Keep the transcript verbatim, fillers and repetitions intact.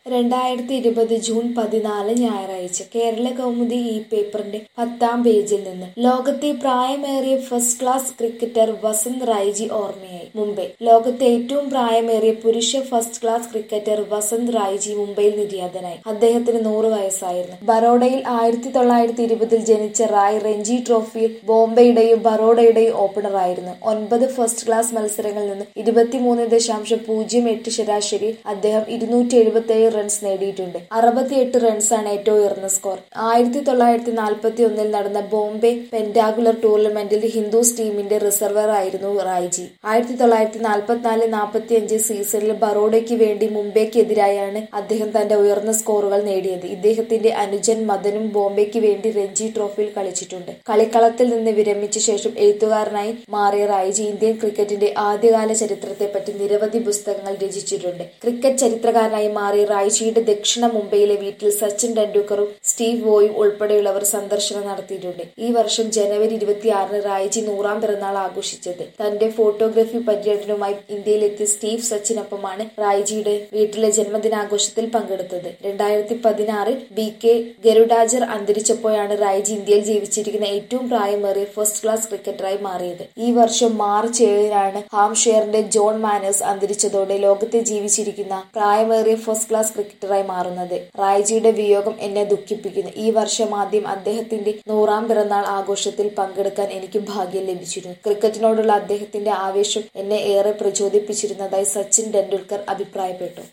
രണ്ടായിരത്തി ഇരുപത് ജൂൺ പതിനാല് ഞായറാഴ്ച കേരള കൗമുദി ഈ പേപ്പറിന്റെ പത്താം പേജിൽ നിന്ന് ലോകത്തെ പ്രായമേറിയ first class cricketer Vasant Raiji ഓർമ്മയായി. മുംബൈ ലോകത്തെ ഏറ്റവും പ്രായമേറിയ പുരുഷ first class cricketer Vasant Raiji മുംബൈയിൽ നിര്യാതനായി. അദ്ദേഹത്തിന് നൂറ് വയസ്സായിരുന്നു. ബറോഡയിൽ ആയിരത്തി തൊള്ളായിരത്തി ഇരുപതിൽ ജനിച്ച റായ് രഞ്ജി ട്രോഫിയിൽ ബോംബെയുടെയും ബറോഡയുടെയും ഓപ്പണറായിരുന്നു. ഒൻപത് ഫസ്റ്റ് ക്ലാസ് മത്സരങ്ങളിൽ നിന്ന് ഇരുപത്തിമൂന്ന് ദശാംശം പൂജ്യം എട്ട് ശരാശരിയിൽ അദ്ദേഹം ഇരുന്നൂറ്റി എഴുപത്തി ഏഴ് റൺസ് നേടിയിട്ടുണ്ട്. അറുപത്തിയെട്ട് റൺസാണ് ഏറ്റവും ഉയർന്ന സ്കോർ. ആയിരത്തി തൊള്ളായിരത്തി നാൽപ്പത്തി ഒന്നിൽ നടന്ന ബോംബെ പെന്റാഗുലർ ടൂർണമെന്റിൽ ഹിന്ദുസ് ടീമിന്റെ റിസർവർ ആയിരുന്നു റായ്ജി. ആയിരത്തി തൊള്ളായിരത്തി നാൽപ്പത്തിനാല് നാൽപ്പത്തി അഞ്ച് സീസണിൽ ബറോഡയ്ക്ക് വേണ്ടി മുംബൈക്കെതിരായാണ് അദ്ദേഹം തന്റെ ഉയർന്ന സ്കോറുകൾ നേടിയത്. ഇദ്ദേഹത്തിന്റെ അനുജൻ മദനും ബോംബെക്ക് വേണ്ടി രഞ്ജി ട്രോഫിയിൽ കളിച്ചിട്ടുണ്ട്. കളിക്കളത്തിൽ നിന്ന് വിരമിച്ച ശേഷം എഴുത്തുകാരനായി മാറിയ റായ്ജി ഇന്ത്യൻ ക്രിക്കറ്റിന്റെ ആദ്യകാല ചരിത്രത്തെപ്പറ്റി നിരവധി പുസ്തകങ്ങൾ രചിച്ചിട്ടുണ്ട്. ക്രിക്കറ്റ് ചരിത്രകാരനായി മാറിയ റായ്ജിയുടെ ദക്ഷിണ മുംബൈയിലെ വീട്ടിൽ സച്ചിൻ ടെണ്ടുൽക്കറും സ്റ്റീവ് വോയും ഉൾപ്പെടെയുള്ളവർ സന്ദർശനം നടത്തിയിട്ടുണ്ട്. ഈ വർഷം ജനുവരി ഇരുപത്തിയാറിന് റായ്ജി നൂറാം പിറന്നാൾ ആഘോഷിച്ചത്. തന്റെ ഫോട്ടോഗ്രാഫി പര്യടനവുമായി ഇന്ത്യയിലെത്തിയ സ്റ്റീവ് സച്ചിനൊപ്പമാണ് റായ്ജിയുടെ വീട്ടിലെ ജന്മദിനാഘോഷത്തിൽ പങ്കെടുത്തത്. രണ്ടായിരത്തി പതിനാറിൽ ബി കെ ഗരുഡാചർ അന്തരിച്ചപ്പോഴാണ് റായ്ജി ഇന്ത്യയിൽ ജീവിച്ചിരിക്കുന്ന ഏറ്റവും പ്രായമേറിയ ഫസ്റ്റ് ക്ലാസ് ക്രിക്കറ്ററായി മാറിയത്. ഈ വർഷം മാർച്ച് ഏഴിനാണ് ഹാംഷെയറിന്റെ ജോൺ മാനേഴ്സ് അന്തരിച്ചതോടെ ലോകത്തെ ജീവിച്ചിരിക്കുന്ന പ്രായമേറിയ ഫസ്റ്റ് ക്ലാസ് ക്രിക്കറ്ററായി മാറുന്നത്. റായ്ജിയുടെ വിയോഗം എന്നെ ദുഃഖിപ്പിക്കുന്നു. ഈ വർഷം ആദ്യം അദ്ദേഹത്തിന്റെ നൂറാം പിറന്നാൾ ആഘോഷത്തിൽ പങ്കെടുക്കാൻ എനിക്ക് ഭാഗ്യം ലഭിച്ചിരുന്നു. ക്രിക്കറ്റിനോടുള്ള അദ്ദേഹത്തിന്റെ ആവേശം എന്നെ ഏറെ പ്രചോദിപ്പിച്ചിരുന്നതായി സച്ചിൻ ടെണ്ടുൽക്കർ അഭിപ്രായപ്പെട്ടു.